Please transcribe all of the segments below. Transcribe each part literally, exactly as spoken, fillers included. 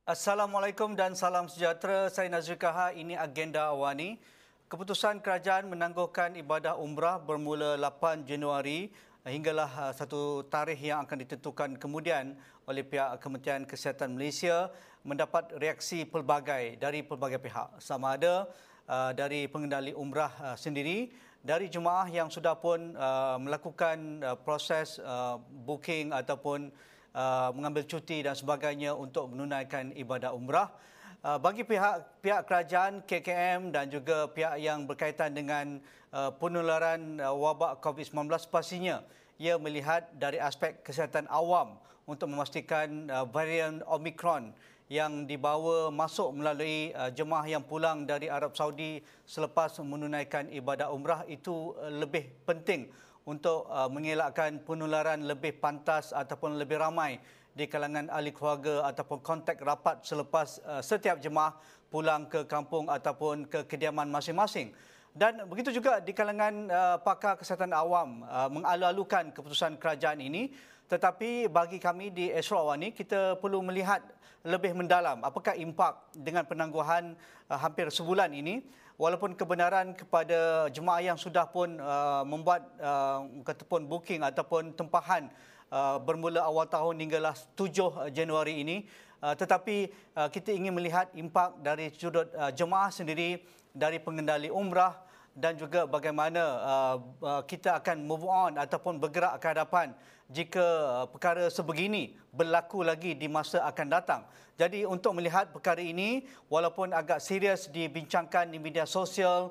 Assalamualaikum dan salam sejahtera. Saya Nazri Kaha. Ini agenda awani. Keputusan kerajaan menangguhkan ibadah umrah bermula lapan Januari hinggalah satu tarikh yang akan ditentukan kemudian oleh pihak Kementerian Kesihatan Malaysia mendapat reaksi pelbagai dari pelbagai pihak. Sama ada uh, dari pengendali umrah uh, sendiri, dari jemaah yang sudah pun uh, melakukan uh, proses uh, booking ataupun Uh, mengambil cuti dan sebagainya untuk menunaikan ibadah umrah. Uh, bagi pihak pihak kerajaan, K K M dan juga pihak yang berkaitan dengan uh, penularan uh, wabak COVID sembilan belas, pastinya ia melihat dari aspek kesihatan awam untuk memastikan uh, varian Omicron yang dibawa masuk melalui uh, jemaah yang pulang dari Arab Saudi selepas menunaikan ibadah umrah itu uh, lebih penting untuk uh, mengelakkan penularan lebih pantas ataupun lebih ramai di kalangan ahli keluarga ataupun kontak rapat selepas uh, setiap jemaah pulang ke kampung ataupun ke kediaman masing-masing. Dan begitu juga di kalangan uh, pakar kesihatan awam uh, mengalu-alukan keputusan kerajaan ini. Tetapi bagi kami di Astro Awani, kita perlu melihat lebih mendalam apakah impak dengan penangguhan uh, hampir sebulan ini. Walaupun kebenaran kepada jemaah yang sudah pun uh, membuat uh, ataupun booking ataupun tempahan uh, bermula awal tahun hinggalah tujuh Januari ini, uh, tetapi uh, kita ingin melihat impak dari sudut uh, jemaah sendiri, dari pengendali umrah dan juga bagaimana uh, uh, kita akan move on ataupun bergerak ke hadapan jika uh, perkara sebegini berlaku lagi di masa akan datang. Jadi untuk melihat perkara ini, walaupun agak serius dibincangkan di media sosial,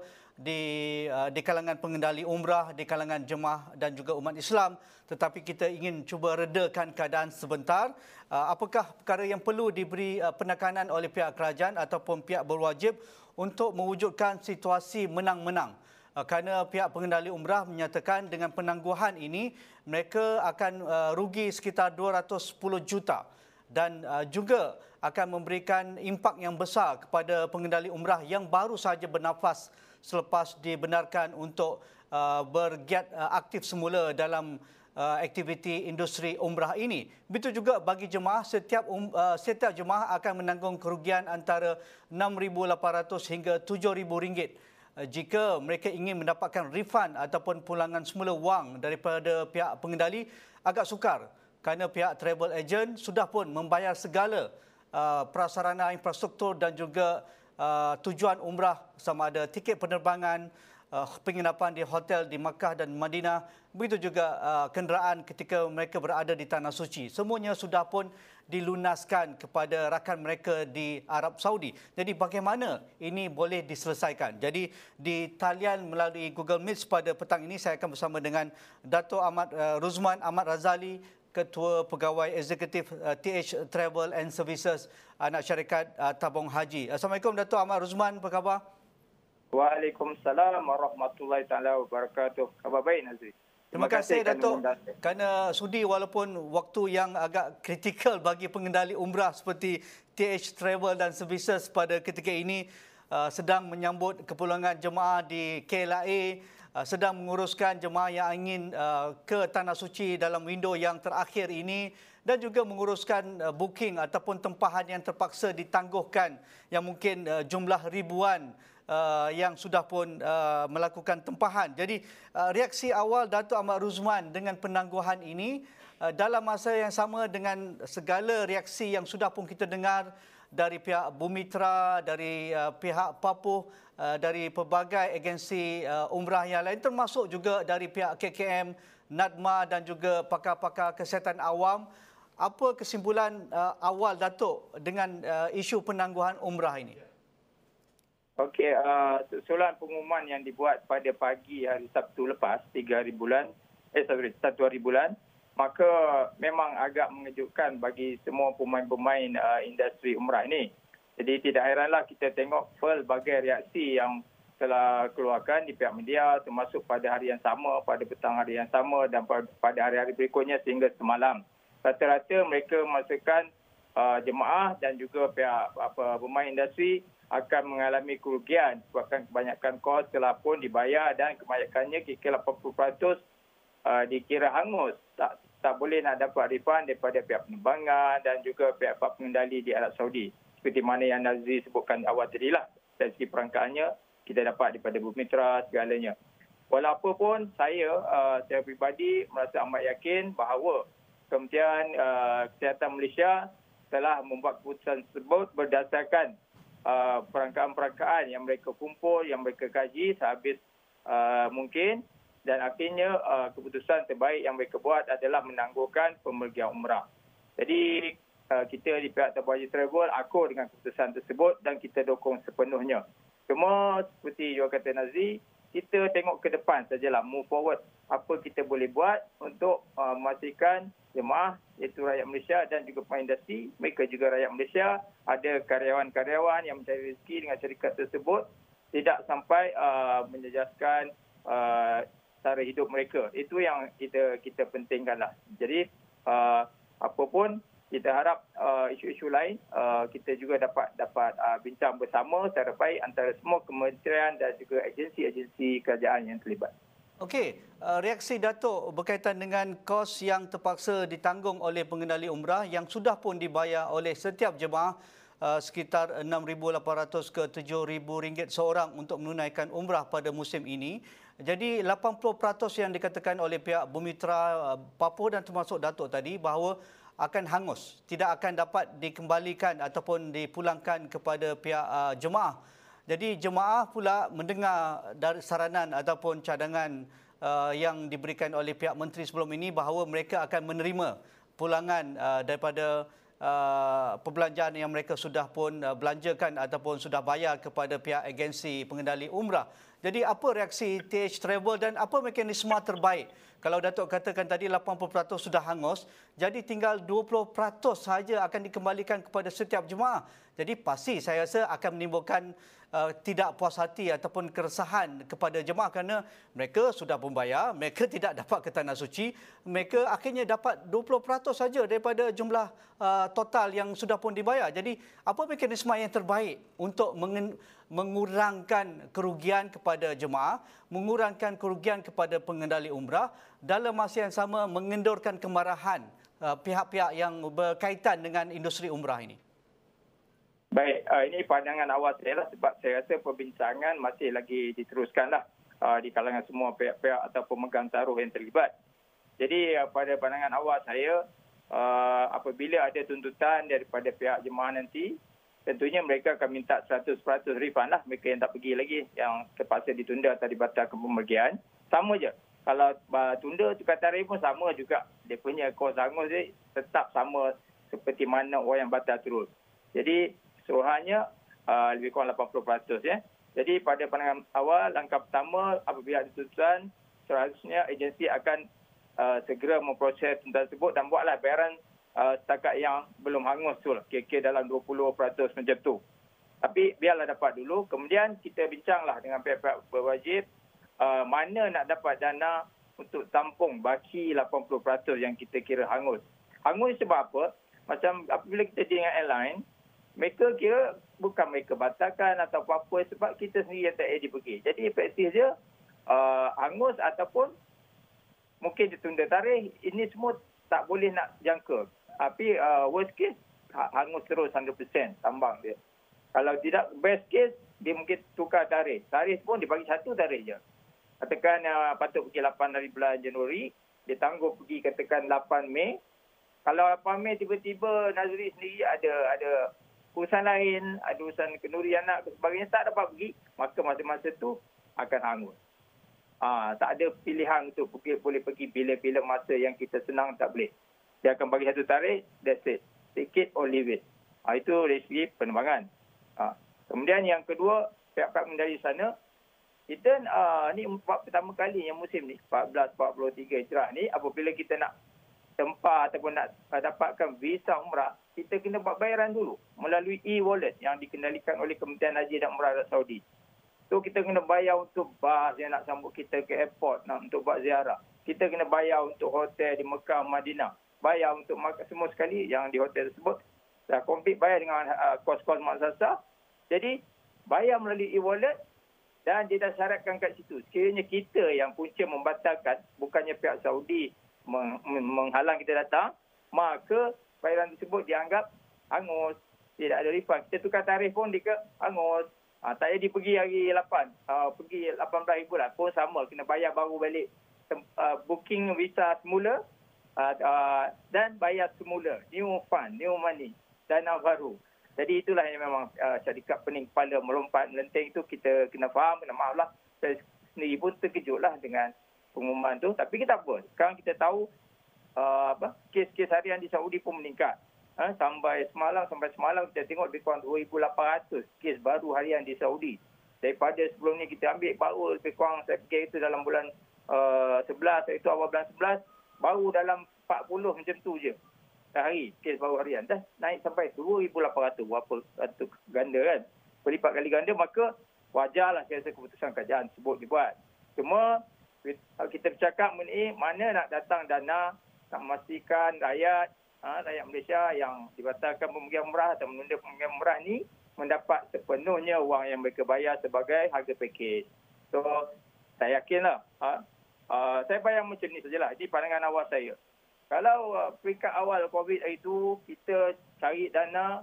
di uh, di kalangan pengendali umrah, di kalangan jemaah dan juga umat Islam, tetapi kita ingin cuba redakan keadaan sebentar. Uh, apakah perkara yang perlu diberi uh, penekanan oleh pihak kerajaan ataupun pihak berwajib untuk mewujudkan situasi menang-menang? Uh, kerana pihak pengendali umrah menyatakan dengan penangguhan ini mereka akan uh, rugi sekitar dua ratus sepuluh juta dan uh, juga akan memberikan impak yang besar kepada pengendali umrah yang baru sahaja bernafas selepas dibenarkan untuk uh, bergiat uh, aktif semula dalam uh, aktiviti industri umrah ini. Begitu juga bagi jemaah, setiap um, uh, setiap jemaah akan menanggung kerugian antara enam ribu lapan ratus hingga tujuh ribu ringgit uh, jika mereka ingin mendapatkan refund ataupun pulangan semula wang daripada pihak pengendali. Agak sukar kerana pihak travel agent sudah pun membayar segala uh, prasarana infrastruktur dan juga Uh, tujuan umrah, sama ada tiket penerbangan, uh, penginapan di hotel di Makkah dan Madinah, begitu juga uh, kenderaan ketika mereka berada di Tanah Suci. Semuanya sudah pun dilunaskan kepada rakan mereka di Arab Saudi. Jadi bagaimana ini boleh diselesaikan? Jadi di talian melalui Google Meet pada petang ini, saya akan bersama dengan Dato' Ahmad uh, Ruzman Ahmad Razali, Ketua Pegawai Eksekutif uh, T H Travel and Services, anak syarikat uh, tabung haji. Assalamualaikum Dato' Ahmad Ruzman, apa khabar? Waalaikumsalam warahmatullahi taala wabarakatuh. Khabar baik, Nazri. Terima, Terima kasih, kasih Dato' kerana sudi walaupun waktu yang agak kritikal bagi pengendali umrah seperti T H Travel dan Services pada ketika ini uh, sedang menyambut kepulangan jemaah di K L A, Uh, sedang menguruskan jemaah yang ingin uh, ke Tanah Suci dalam window yang terakhir ini dan juga menguruskan uh, booking ataupun tempahan yang terpaksa ditangguhkan yang mungkin uh, jumlah ribuan uh, yang sudah pun uh, melakukan tempahan. Jadi uh, reaksi awal Dato' Ahmad Ruzman dengan penangguhan ini uh, dalam masa yang sama dengan segala reaksi yang sudah pun kita dengar dari pihak Bumitra, dari uh, pihak Papuh, uh, dari pelbagai agensi uh, umrah yang lain, termasuk juga dari pihak K K M, NADMA dan juga pakar-pakar kesihatan awam. Apa kesimpulan uh, awal Datuk dengan uh, isu penangguhan umrah ini? Okey, uh, susulan pengumuman yang dibuat pada pagi hari Sabtu lepas, tiga hari bulan, eh sorry, satu hari bulan, maka memang agak mengejutkan bagi semua pemain-pemain uh, industri umrah ini. Jadi tidak heranlah kita tengok pelbagai reaksi yang telah keluarkan di pihak media, termasuk pada hari yang sama, pada petang hari yang sama dan pada hari-hari berikutnya sehingga semalam. Rata-rata mereka memastikan uh, jemaah dan juga pihak apa, pemain industri akan mengalami kerugian sebabkan kebanyakan kos telah pun dibayar dan kebanyakannya kira lapan puluh peratus uh, dikira hangus. Tak tak boleh nak dapat refund daripada pihak penerbangan dan juga pihak pengendali di Arab Saudi. seperti mana yang Nazri sebutkan awal tadi lah. Dari segi perangkaannya, kita dapat daripada Bumiputera segalanya. Walaupun saya, uh, saya peribadi merasa amat yakin bahawa Kementerian uh, Kesihatan Malaysia telah membuat keputusan tersebut berdasarkan uh, perangkaan-perangkaan yang mereka kumpul, yang mereka kaji sehabis uh, mungkin. Dan akhirnya uh, keputusan terbaik yang mereka buat adalah menangguhkan pemergian umrah. Jadi uh, kita di pihak Tabung Haji Travel akur dengan keputusan tersebut dan kita dukung sepenuhnya. Cuma seperti juga kata Nazri, kita tengok ke depan sajalah, move forward. Apa kita boleh buat untuk uh, memastikan jemaah, iaitu rakyat Malaysia dan juga pemain industri, mereka juga rakyat Malaysia, ada karyawan-karyawan yang mencari rezeki dengan syarikat tersebut, tidak sampai uh, menjejaskan uh, cara hidup mereka. Itu yang kita kita pentingkanlah. Jadi uh, apapun kita harap uh, isu-isu lain uh, kita juga dapat dapat uh, bincang bersama secara baik antara semua kementerian dan juga agensi-agensi kerajaan yang terlibat. Okey, uh, reaksi Datuk berkaitan dengan kos yang terpaksa ditanggung oleh pengendali umrah yang sudah pun dibayar oleh setiap jemaah uh, sekitar enam ribu lapan ratus ke tujuh ribu ringgit seorang untuk menunaikan umrah pada musim ini. Jadi lapan puluh peratus yang dikatakan oleh pihak Bumiputera Papua dan termasuk Datuk tadi bahawa akan hangus, tidak akan dapat dikembalikan ataupun dipulangkan kepada pihak uh, jemaah. Jadi jemaah pula mendengar dari saranan ataupun cadangan uh, yang diberikan oleh pihak menteri sebelum ini bahawa mereka akan menerima pulangan uh, daripada uh, perbelanjaan yang mereka sudah pun uh, belanjakan ataupun sudah bayar kepada pihak agensi pengendali umrah. Jadi apa reaksi T H Travel dan apa mekanisme terbaik? Kalau Datuk katakan tadi lapan puluh peratus sudah hangus, jadi tinggal dua puluh peratus sahaja akan dikembalikan kepada setiap jemaah. Jadi pasti saya rasa akan menimbulkan uh, tidak puas hati ataupun keresahan kepada jemaah kerana mereka sudah membayar, mereka tidak dapat ke Tanah Suci, mereka akhirnya dapat dua puluh peratus saja daripada jumlah uh, total yang sudah pun dibayar. Jadi apa mekanisme yang terbaik untuk mengen mengurangkan kerugian kepada jemaah, mengurangkan kerugian kepada pengendali umrah, dalam masa yang sama mengendorkan kemarahan uh, pihak-pihak yang berkaitan dengan industri umrah ini? Baik, uh, ini pandangan awal saya lah sebab saya rasa perbincangan masih lagi diteruskanlah uh, di kalangan semua pihak-pihak atau pemegang taruh yang terlibat. Jadi uh, pada pandangan awal saya, uh, apabila ada tuntutan daripada pihak jemaah nanti, tentunya mereka akan minta seratus peratus refund lah mereka yang tak pergi lagi, yang terpaksa ditunda atau dibatalkan pemergian. Sama je. Kalau uh, tunda tukar tarikh pun sama juga. Dia punya kos hangus dia tetap sama seperti mana orang yang batal turun. Jadi suruhannya uh, lebih kurang lapan puluh peratus ya. Jadi pada pandangan awal, langkah pertama apabila ada tuntutan, seharusnya agensi akan uh, segera memproses tuntutan tersebut dan buatlah bayaran Uh, setakat yang belum hangus tu lah, kira-kira dalam dua puluh peratus macam tu. Tapi biarlah dapat dulu, kemudian kita bincanglah dengan pihak-pihak berwajib uh, mana nak dapat dana untuk tampung baki lapan puluh peratus yang kita kira hangus. Hangus sebab apa? Macam apabila kita dengan airline, mereka kira bukan mereka batalkan atau apa-apa sebab kita sendiri yang tak ready pergi. Jadi praktis dia uh, hangus ataupun mungkin ditunda tarikh, ini semua tak boleh nak jangka. Tapi uh, worst case, hangus terus seratus peratus tambang dia. Kalau tidak, best case, dia mungkin tukar tarikh. Tarikh pun dia bagi satu tarikh je. Katakan uh, patut pergi lapan hari bulan Januari, dia tangguh pergi katakan lapan Mei. Kalau lapan Mei tiba-tiba Nazri sendiri ada ada urusan lain, ada urusan kenduri anak dan sebagainya, tak dapat pergi, maka masa-masa tu akan hangus. Ah, tak ada pilihan untuk pergi, boleh pergi bila-bila masa yang kita senang tak boleh. Dia akan bagi satu tarikh, that's it. Take it or leave it. Ah, itu dari segi penerbangan. Ah, kemudian yang kedua, pihak-pihak mengendali sana, kita ah, ni pertama kali yang musim ni, empat belas empat puluh tiga Hijrah ni, apabila kita nak tempah ataupun nak dapatkan visa umrah, kita kena buat bayaran dulu melalui e-wallet yang dikendalikan oleh Kementerian Haji dan Umrah Arab Saudi. So kita kena bayar untuk bas yang nak sambut kita ke airport, nak untuk buat ziarah. Kita kena bayar untuk hotel di Mekah, Madinah. Bayar untuk makan semua sekali yang di hotel tersebut. Dah komplit bayar dengan uh, kos-kos maksasa. Jadi bayar melalui e-wallet dan dia dah syaratkan kat situ. Sekiranya kita yang punca membatalkan, bukannya pihak Saudi meng- menghalang kita datang, maka bayaran tersebut dianggap hangus. tidak ada refund. Kita tukar tarikh pun dia hangus. Ha, tak jadi pergi hari lapan. Uh, pergi lapan belas ribu lah. Pun sama. Kena bayar baru balik. Uh, booking visa semula. Uh, uh, dan bayar semula. New fund. New money. Dana baru. Jadi itulah yang memang uh, syarikat pening kepala melompat melenteng itu kita kena faham. Kena maaf lah. Saya sendiri pun terkejutlah dengan pengumuman tu. Tapi kita apa? Sekarang kita tahu uh, apa kes-kes harian di Saudi pun meningkat. Ha, sampai semalam, sampai semalam kita tengok lebih kurang dua ribu lapan ratus kes baru harian di Saudi. Daripada sebelum ni kita ambil baru lebih kurang, saya fikir itu dalam bulan uh, sebelas, itu awal bulan sebelas, baru dalam empat puluh macam tu je. Sehari, kes baru harian. Dah naik sampai dua ribu lapan ratus, berapa ratus ganda kan. Berlipat kali ganda, maka wajarlah saya rasa keputusan kerajaan tersebut dibuat. Cuma, kita bercakap mengenai mana nak datang dana, nak memastikan rakyat, Ha, rakyat Malaysia yang dibatalkan pembagian umrah atau menunda pembagian umrah ni mendapat sepenuhnya wang yang mereka bayar sebagai harga pakej. So, saya yakinlah. Ha, uh, saya bayang macam ni sajalah. Ini pandangan awal saya. Kalau uh, peringkat awal COVID itu, kita cari dana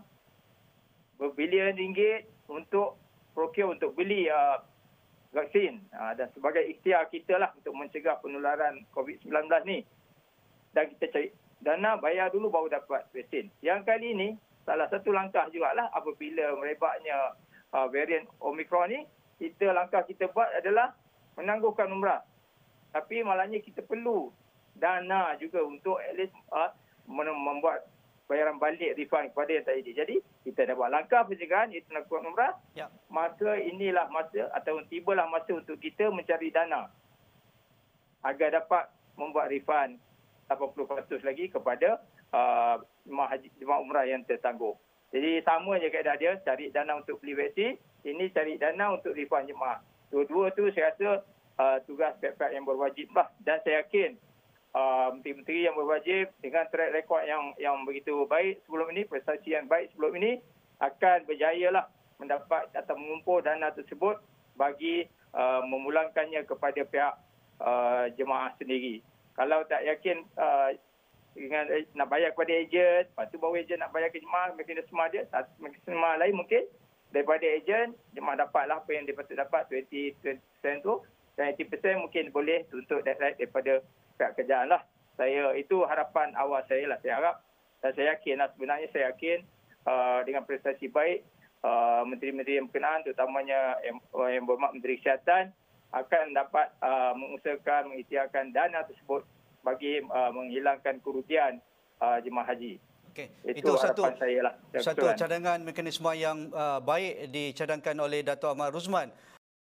berbilion ringgit untuk procure, untuk beli uh, vaksin. Uh, dan sebagai ikhtiar kita lah untuk mencegah penularan COVID sembilan belas ni. Dan kita cari dana, bayar dulu baru dapat vaksin. Yang kali ini, salah satu langkah jugalah apabila merebaknya uh, varian Omicron ni, kita langkah kita buat adalah menangguhkan umrah. Tapi malahnya kita perlu dana juga untuk at least uh, membuat bayaran balik refund kepada yang tak jadi. Jadi, kita dah buat langkah pencegahan, iaitu menangguhkan umrah. Ya. Maka inilah masa atau tibalah masa untuk kita mencari dana agar dapat membuat refund lapan puluh peratus lagi kepada uh, jemaah haji, jemaah umrah yang tertangguh. Jadi sama je kaedah dia, cari dana untuk beli vaksin, ini cari dana untuk refund jemaah. Dua-dua tu saya rasa uh, tugas pihak-pihak yang berwajib lah. Dan saya yakin uh, menteri-menteri yang berwajib dengan track record yang yang begitu baik sebelum ini, prestasi yang baik sebelum ini, akan berjaya lah mendapat atau mengumpul dana tersebut bagi uh, memulangkannya kepada pihak uh, jemaah sendiri. Kalau tak yakin uh, dengan uh, nak bayar kepada ejen, lepas tu baru ejen nak bayar ke jemaah, mekanisme dia, mekanisme lain mungkin daripada ejen, jemaah dapatlah apa yang dia patut dapat, dua puluh peratus tu, dan lapan puluh peratus mungkin boleh tuntut direct daripada pihak kerajaan lah. Saya, itu harapan awal saya lah, saya harap. Dan saya yakin lah, sebenarnya saya yakin uh, dengan prestasi baik, uh, menteri-menteri yang berkenaan, terutamanya yang, yang berhormat Menteri Kesihatan, akan dapat uh, mengusahakan, mengikhtiarkan dana tersebut bagi uh, menghilangkan kerugian uh, jemaah haji. Okay. Itu, Itu satu, saya lah, satu cadangan mekanisme yang uh, baik dicadangkan oleh Dato' Ahmad Ruzman.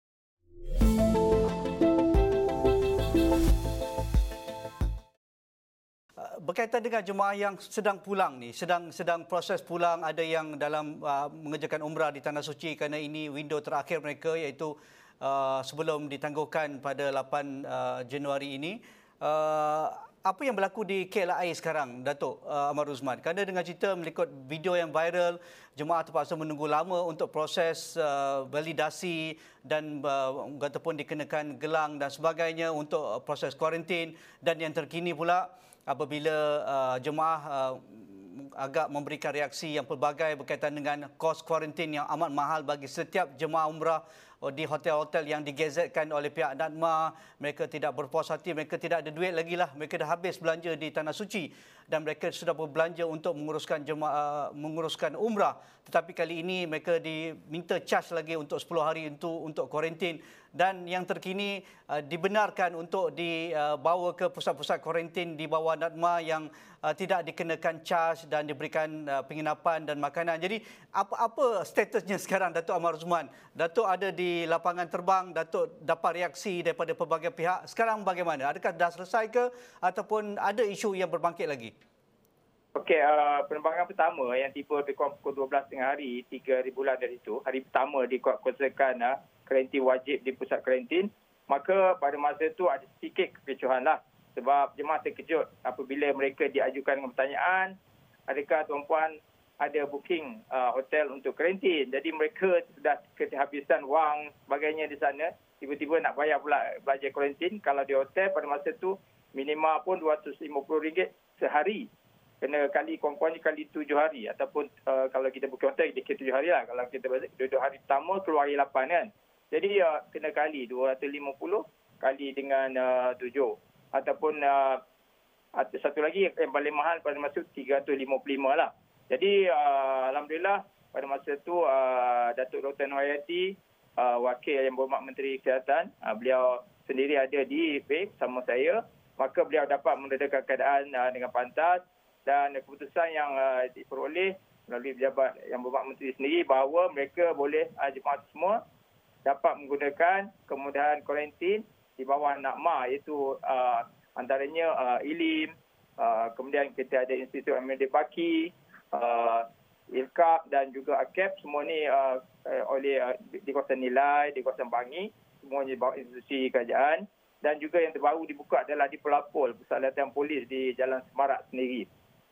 Berkaitan dengan jemaah yang sedang pulang ni, sedang sedang proses pulang, ada yang dalam uh, mengerjakan umrah di Tanah Suci kerana ini window terakhir mereka, iaitu Uh, sebelum ditangguhkan pada lapan uh, Januari ini. Uh, apa yang berlaku di K L I sekarang, Dato' uh, Ahmad Ruzman? Kerana dengan cerita mengikut video yang viral, jemaah terpaksa menunggu lama untuk proses uh, validasi dan uh, ataupun dikenakan gelang dan sebagainya untuk proses kuarantin. Dan yang terkini pula apabila uh, jemaah uh, agak memberikan reaksi yang pelbagai berkaitan dengan kos kuarantin yang amat mahal bagi setiap jemaah umrah di hotel-hotel yang digazetkan oleh pihak NADMA. Mereka tidak berpuas hati, mereka tidak ada duit lagi lah. Mereka dah habis belanja di Tanah Suci dan mereka sudah berbelanja untuk menguruskan jemaah, menguruskan umrah. Tetapi kali ini mereka diminta charge lagi untuk sepuluh hari untuk untuk kuarantin. Dan yang terkini uh, dibenarkan untuk dibawa ke pusat-pusat kuarantin di bawah NADMA yang uh, tidak dikenakan charge dan diberikan uh, penginapan dan makanan. Jadi apa-apa statusnya sekarang, Dato' Ahmad Ruzman? Dato' ada di lapangan terbang, Dato' dapat reaksi daripada pelbagai pihak. Sekarang bagaimana? Adakah dah selesai ke ataupun ada isu yang berbangkit lagi? Okey, uh, penerbangan pertama yang tiba lebih kurang pukul dua belas tengah hari, tiga hari bulan dari itu, hari pertama dikuatkuasakan uh, karantin wajib di pusat karantin, maka pada masa itu ada sedikit kekecohan lah. Sebab jemaah terkejut apabila mereka diajukan dengan pertanyaan, adakah tuan-puan ada booking uh, hotel untuk karantin. Jadi mereka sudah kehabisan wang sebagainya di sana, tiba-tiba nak bayar pula belanja karantin. Kalau di hotel pada masa itu minimal pun dua ratus lima puluh ringgit sehari. kena kali kurang-kurangnya kali tujuh hari ataupun uh, kalau kita buka hotel dia kira tujuh hari lah. Kalau kita duduk hari pertama keluar hari lapan kan. Jadi uh, kena kali dua ratus lima puluh kali dengan uh, tujuh. Ataupun uh, satu lagi yang paling mahal pada masa tiga ratus lima puluh lima lah. Jadi uh, Alhamdulillah pada masa itu uh, Datuk Doktor Nohayati, uh, Wakil Yang Berhormat Menteri Kesihatan, uh, beliau sendiri ada di B bersama saya. Maka beliau dapat meredakan keadaan uh, dengan pantas. Dan keputusan yang uh, diperoleh melalui pejabat Yang Berhormat Menteri sendiri bahawa mereka boleh, uh, jemaah semua dapat menggunakan kemudahan kuarantin di bawah NAKMA, iaitu uh, antaranya uh, I L I M, uh, kemudian kita ada Institut Ahmad Baki, uh, I L K A P dan juga A K E P, semua ni uh, oleh uh, di kawasan Nilai, di kawasan Bangi, semuanya di bawah institusi kerajaan. Dan juga yang terbaru dibuka adalah di Pelapol, Pusat Latihan Polis di Jalan Semarak sendiri.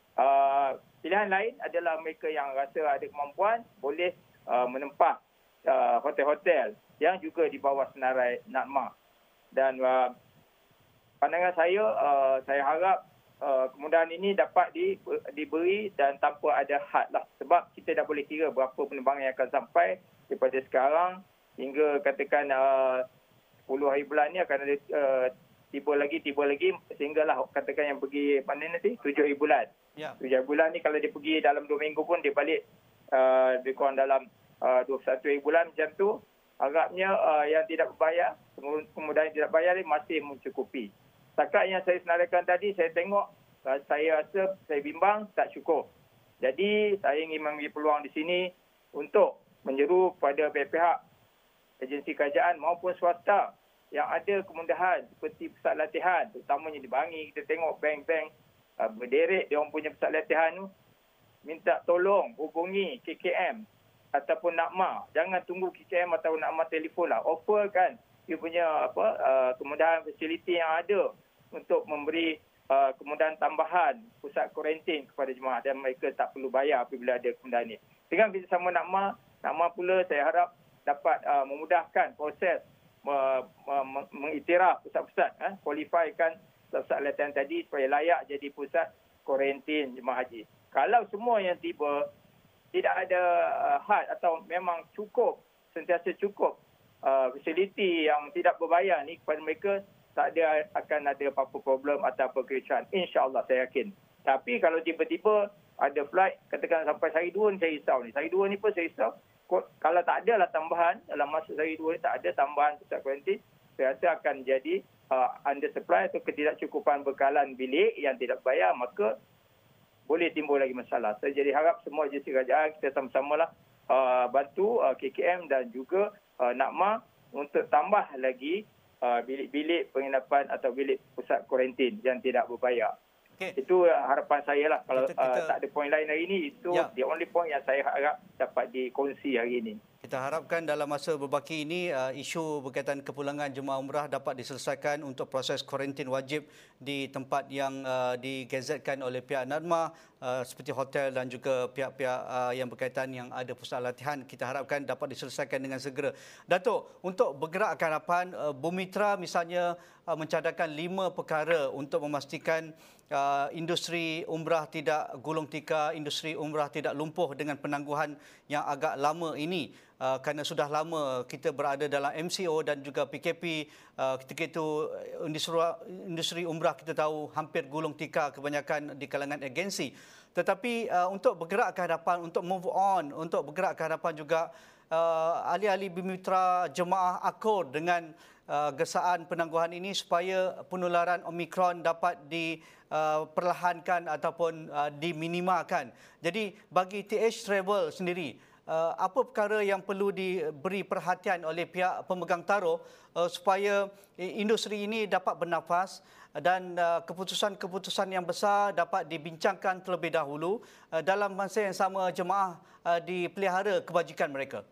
Uh, pilihan lain adalah mereka yang rasa ada kemampuan boleh uh, menempah uh, hotel-hotel yang juga di bawah senarai NAKMA. Dan uh, pandangan saya, uh, saya harap uh, kemudahan ini dapat di, diberi dan tanpa ada had lah. Sebab kita dah boleh kira berapa penerbangan yang akan sampai daripada sekarang hingga katakan uh, sepuluh hari bulan ni akan ada uh, tiba lagi, tiba lagi sehinggalah katakan yang pergi mana nanti tujuh hari bulan. Ya. tujuh hari bulan ni kalau dia pergi dalam dua minggu pun dia balik uh, lebih kurang dalam uh, dua puluh satu hari bulan macam tu. Harapnya uh, yang tidak berbayar, kemudahan yang tidak bayar ni masih mencukupi. Setakat yang saya senaraikan tadi, saya tengok, uh, saya rasa, saya bimbang tak cukup. Jadi saya ingin mengambil peluang di sini untuk menyeru kepada pihak-pihak agensi kerajaan maupun swasta yang ada kemudahan seperti pusat latihan, terutamanya di Bangi, kita tengok bank-bank uh, berderet dia orang punya pusat latihan tu, minta tolong hubungi K K M ataupun NAKMA. Jangan tunggu K K M atau NAKMA telefon lah. Offer kan dia punya apa uh, kemudahan fasiliti yang ada untuk memberi uh, kemudahan tambahan pusat kuarantin kepada jemaah dan mereka tak perlu bayar apabila ada kemudahan ni. Dengan kerjasama NAKMA, NAKMA pula saya harap dapat uh, memudahkan proses mengiktiraf pusat-pusat, eh, qualifykan pusat latihan tadi supaya layak jadi pusat kuarantin jemaah haji. Kalau semua yang tiba tidak ada uh, had atau memang cukup, sentiasa cukup uh, fasiliti yang tidak berbayar ni kepada mereka, tak ada akan ada apa-apa problem atau apa kericuhan. InsyaAllah saya yakin. Tapi kalau tiba-tiba ada flight, katakan sampai sehari dua ni saya risau ni. Sehari dua ni pun saya risau. Kalau tak ada lah tambahan, dalam masa sehari dua ni tak ada tambahan pusat kuarantin, saya rasa akan jadi uh, under supply atau ketidakcukupan bekalan bilik yang tidak bayar, maka boleh timbul lagi masalah. Saya jadi harap semua agensi kerajaan kita sama-sama lah uh, bantu uh, K K M dan juga uh, NAKMA untuk tambah lagi uh, bilik-bilik penginapan atau bilik pusat kuarantin yang tidak berbayar. Okay. Itu harapan saya lah. Kalau kita, kita, uh, tak ada poin lain hari ini, itu ya. The only point yang saya harap dapat dikongsi hari ini. Kita harapkan dalam masa berbaki ini, uh, isu berkaitan kepulangan jemaah umrah dapat diselesaikan untuk proses kuarantin wajib di tempat yang uh, digazetkan oleh pihak NAKMA, uh, seperti hotel dan juga pihak-pihak uh, yang berkaitan yang ada pusat latihan. Kita harapkan dapat diselesaikan dengan segera. Datuk, untuk bergerak ke hadapan, uh, Bumitra misalnya uh, mencadangkan lima perkara untuk memastikan uh, industri umrah tidak gulung tikar, industri umrah tidak lumpuh dengan penangguhan yang agak lama ini. Uh, kerana sudah lama kita berada dalam M C O dan juga P K P, uh, ketika itu industri, industri umrah kita tahu hampir gulung tikar kebanyakan di kalangan agensi. Tetapi uh, untuk bergerak ke hadapan, untuk move on, untuk bergerak ke hadapan juga, uh, ahli-ahli Bumitra jemaah akur dengan uh, gesaan penangguhan ini supaya penularan Omicron dapat diperlahankan uh, ataupun uh, diminimalkan. Jadi bagi T H Travel sendiri, Uh, apa perkara yang perlu diberi perhatian oleh pihak pemegang taruh uh, supaya industri ini dapat bernafas dan uh, keputusan-keputusan yang besar dapat dibincangkan terlebih dahulu uh, dalam masa yang sama jemaah uh, dipelihara kebajikan mereka?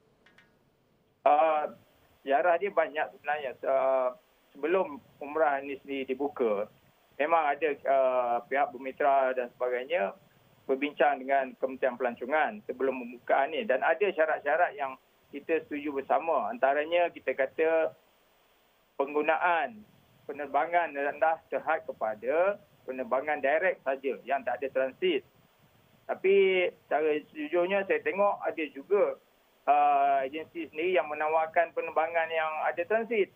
Uh, Sejarah dia banyak sebenarnya. Uh, sebelum umrah ini sendiri dibuka, memang ada uh, pihak Bumitra dan sebagainya berbincang dengan Kementerian Pelancongan sebelum pembukaan ni, dan ada syarat-syarat yang kita setuju bersama. Antaranya kita kata penggunaan penerbangan rendah terhad kepada penerbangan direct saja yang tak ada transit. Tapi secara sejujurnya saya tengok ada juga uh, agensi sendiri yang menawarkan penerbangan yang ada transit.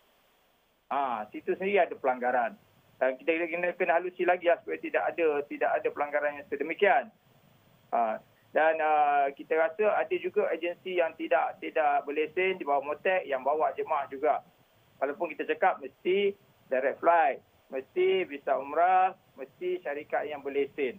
Ah, situ sendiri ada pelanggaran. Dan kita kena kena halusi lagi lah supaya tidak ada tidak ada pelanggaran yang sedemikian. Ah, dan uh, kita rasa ada juga agensi yang tidak tidak berlesen di bawah Motek yang bawa jemaah juga. Walaupun kita cakap mesti direct flight, mesti visa umrah, mesti syarikat yang berlesen.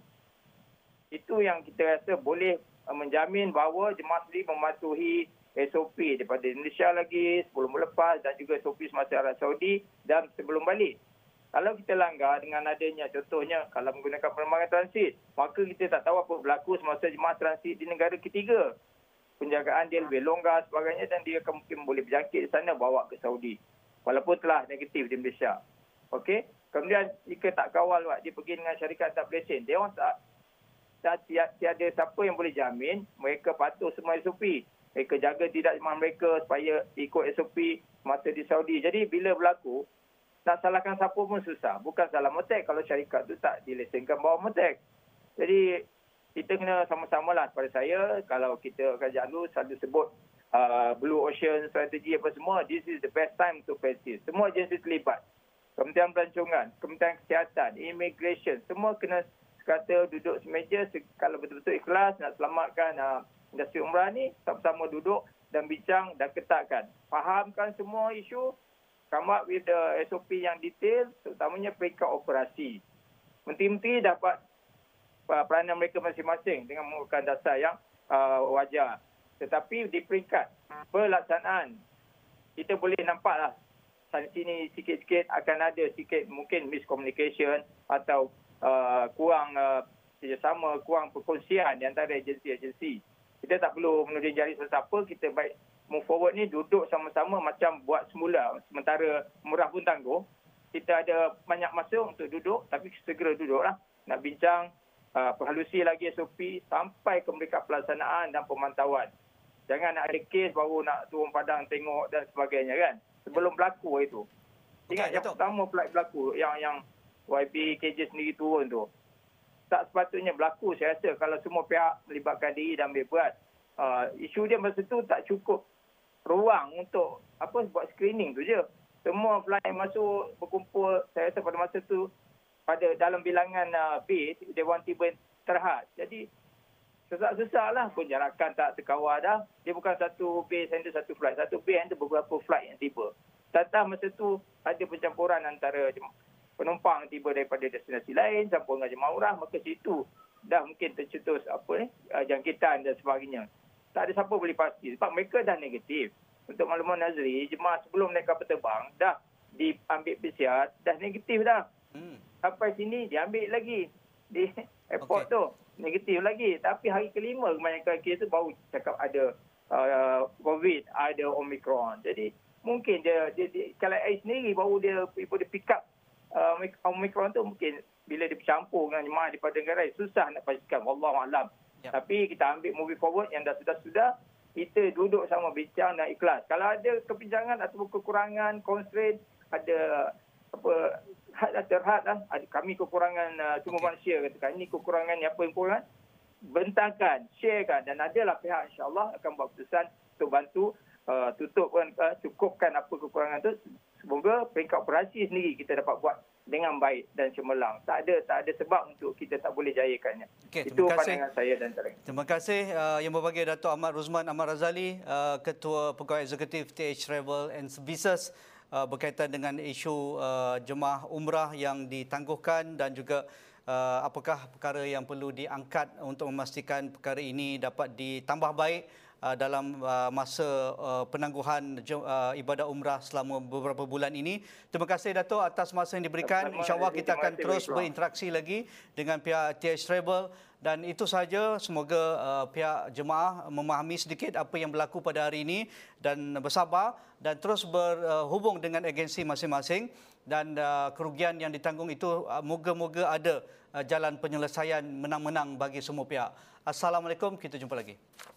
Itu yang kita rasa boleh menjamin bahawa jemaah sendiri mematuhi S O P daripada Indonesia lagi sebelum melepas dan juga S O P semasa Arab Saudi dan sebelum balik. Kalau kita langgar dengan adanya contohnya kalau menggunakan penerbangan transit, maka kita tak tahu apa berlaku semasa jemaah transit di negara ketiga. Penjagaan dia lebih longgar sebagainya dan dia akan mungkin boleh berjangkit di sana bawa ke Saudi. Walaupun telah negatif di Malaysia. Okey. Kemudian jika tak kawal dia pergi dengan syarikat tak berlesen, dia orang tak dan tiada siapa yang boleh jamin mereka patuh semua S O P. Mereka jaga tidak jemaah mereka supaya ikut S O P masa di Saudi. Jadi bila berlaku, nak salahkan siapa pun susah. Bukan salah Motek kalau syarikat tu tak dilesenkan bawah Motek. Jadi kita kena sama-sama lah pada saya. Kalau kita kerajaan dulu selalu sebut uh, Blue Ocean Strategy apa semua. This is the best time to practice. Semua agensi terlibat. Kementerian Pelancongan, Kementerian Kesihatan, Immigration. Semua kena kata duduk semeja kalau betul-betul ikhlas nak selamatkan uh, industri umrah ni, sama-sama duduk dan bincang dan ketatkan. Fahamkan semua isu, come up with the S O P yang detail, terutamanya peringkat operasi. Menteri-menteri dapat uh, peranan mereka masing-masing dengan menggunakan dasar yang uh, wajar. Tetapi di peringkat pelaksanaan, kita boleh nampaklah sana sini sikit-sikit akan ada sikit mungkin miscommunication atau Uh, kurang uh, kerjasama, kurang perkongsian di antara agensi-agensi. Kita tak perlu menuding jari sesiapa, kita baik move forward ni duduk sama-sama macam buat semula. Sementara murah pun tangguh, kita ada banyak masa untuk duduk, tapi segera duduklah. Nak bincang, uh, perhalusi lagi S O P sampai ke peringkat pelaksanaan dan pemantauan. Jangan nak ada kes baru nak turun padang tengok dan sebagainya kan. Sebelum berlaku itu. Ingat okay, yang pertama flight berlaku, yang yang Y B K J sendiri turun tu. Tak sepatutnya berlaku saya rasa kalau semua pihak melibatkan diri dan ambil berat. Uh, isu dia masa tu tak cukup ruang untuk apa buat screening tu je. Semua flight masuk berkumpul, saya rasa pada masa tu pada dalam bilangan uh, base, Dewan Tiba terhad. Jadi susah-susah lah pun jarakan tak terkawal dah. Dia bukan satu base handle satu flight. Satu base handle beberapa flight yang tiba. Tak masa tu ada pencampuran antara penumpang tiba daripada destinasi lain campur dengan jemaah umrah, maka situ dah mungkin tercetus apa ni jangkitan dan sebagainya. Tak ada siapa boleh pasti sebab mereka dah negatif. Untuk makluman Nazri, jemaah sebelum naik kapal terbang dah diambil P C R, dah negatif dah. Hmm. Sampai sini diambil lagi di airport okay. tu negatif lagi. Tapi hari kelima kebanyakan kes tu baru cakap ada uh, COVID, ada Omicron. Jadi mungkin dia, dia, dia kalau air sendiri baru dia dia pick up Uh, Omicron tu mungkin bila dia bercampur dengan jemaah daripada negara lain, susah nak pastikan. Wallahualam. Yep. Tapi kita ambil moving forward yang dah sudah-sudah, kita duduk sama bincang dan ikhlas. Kalau ada kepinjangan atau kekurangan, constraint, ada apa had atau terhad lah, ada kami kekurangan uh, sumber okay. manusia katakan ini kekurangan ni apa yang kurang, bentangkan, sharekan dan adalah pihak insya-Allah akan buat keputusan untuk bantu uh, tutupkan uh, cukupkan apa kekurangan tu. Semoga peringkat operasi sendiri kita dapat buat dengan baik dan cemerlang. Tak ada tak ada sebab untuk kita tak boleh jayakannya. Okay, itu pandangan saya dan terang. Terima kasih uh, yang berbagi Dato' Ahmad Ruzman Ahmad Razali, uh, Ketua Pegawai Eksekutif T H Travel and Visas uh, berkaitan dengan isu uh, jemaah umrah yang ditangguhkan dan juga uh, apakah perkara yang perlu diangkat untuk memastikan perkara ini dapat ditambah baik dalam masa penangguhan ibadah umrah selama beberapa bulan ini. Terima kasih Dato' atas masa yang diberikan. InsyaAllah kita akan terus berinteraksi lagi dengan pihak T H Travel dan itu sahaja. Semoga pihak jemaah memahami sedikit apa yang berlaku pada hari ini dan bersabar dan terus berhubung dengan agensi masing-masing dan kerugian yang ditanggung itu moga-moga ada jalan penyelesaian menang-menang bagi semua pihak. Assalamualaikum, kita jumpa lagi.